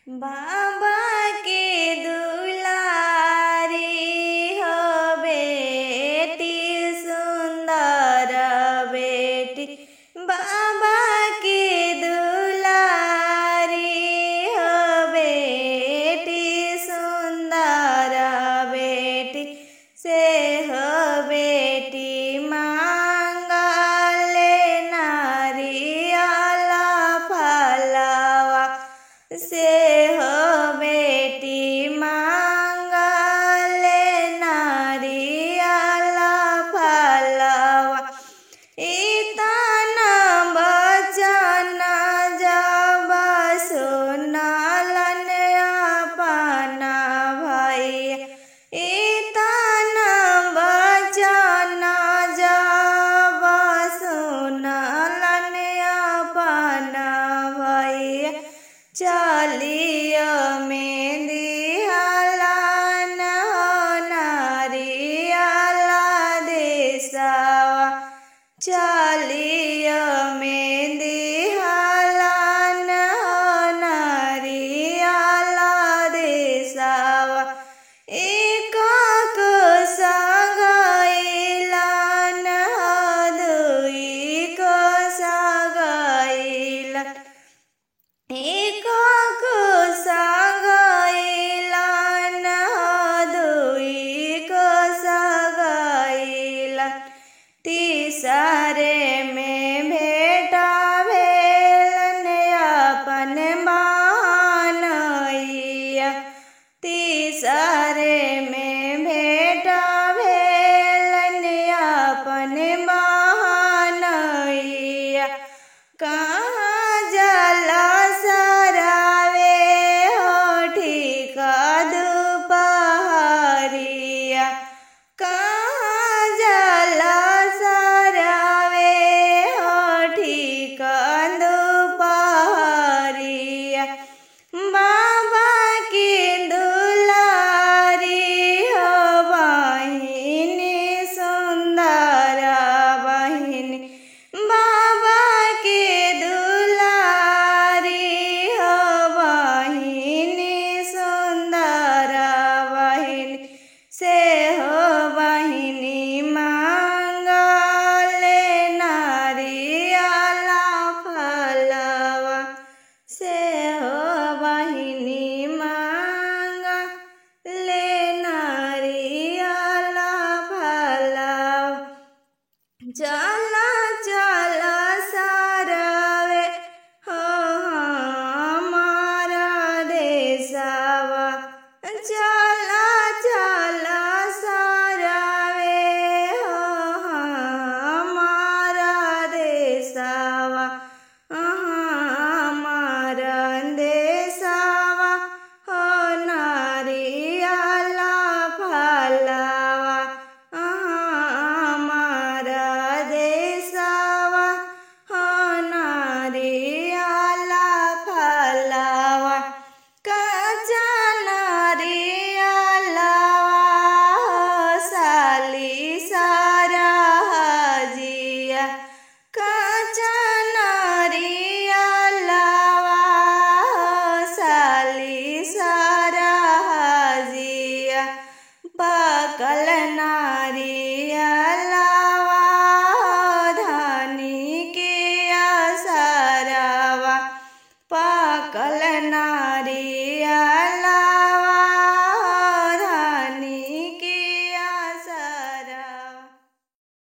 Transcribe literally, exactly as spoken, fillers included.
बाबा के दुलारी हो बेटी सुंदर बेटी। बाबा के दुलारी हो बेटी सुंदर बेटी से हो बेटी मांगले नारियल फलवा से हो बेटी मांगले नारियल फलवा। इतना बचन जब सुनलन अपना भैया, इतना बचन जब सुनलन अपना भैया, चलियो में दिहलन हो नारियल देशवा। चलियो में दिहलन हो नारियल देशवा। एक कोस गइलन हो दुई कोस गइलन, एक कोस गइलन हो दुई कोस गइलन, तीसरे में भेटा भेलन अपन बहनैया। तीसरे में भेटा भेलन अपन बहनैया। कहाँ जल सरावे हो ठीक दुपहरिया, कहाँ जल सरावे हो ठीक दुपहरिया। बाबा की दुलारी हो बहिनी सुंदर बहिनी। बाबा के दुलारी हो बहिनी सुंदर बहिनी से हो बहिनी मांगले नारियल फलवा। से हो बहिनी मांगले नारियल फलवा। चला चला सरवे हो हमारा देशवा। चला चला सरवे हो हमारा देशवा। हमारा देशवा हो नारियल फलवा। हमारा देशवा हो नारियल फलवा। कच्चा नारियलवा हो साली सरहजिया। कच्चा नारियलवा हो साली सरहजिया। पकल नारियलवा हो धनी के असरवा। पकल नारियल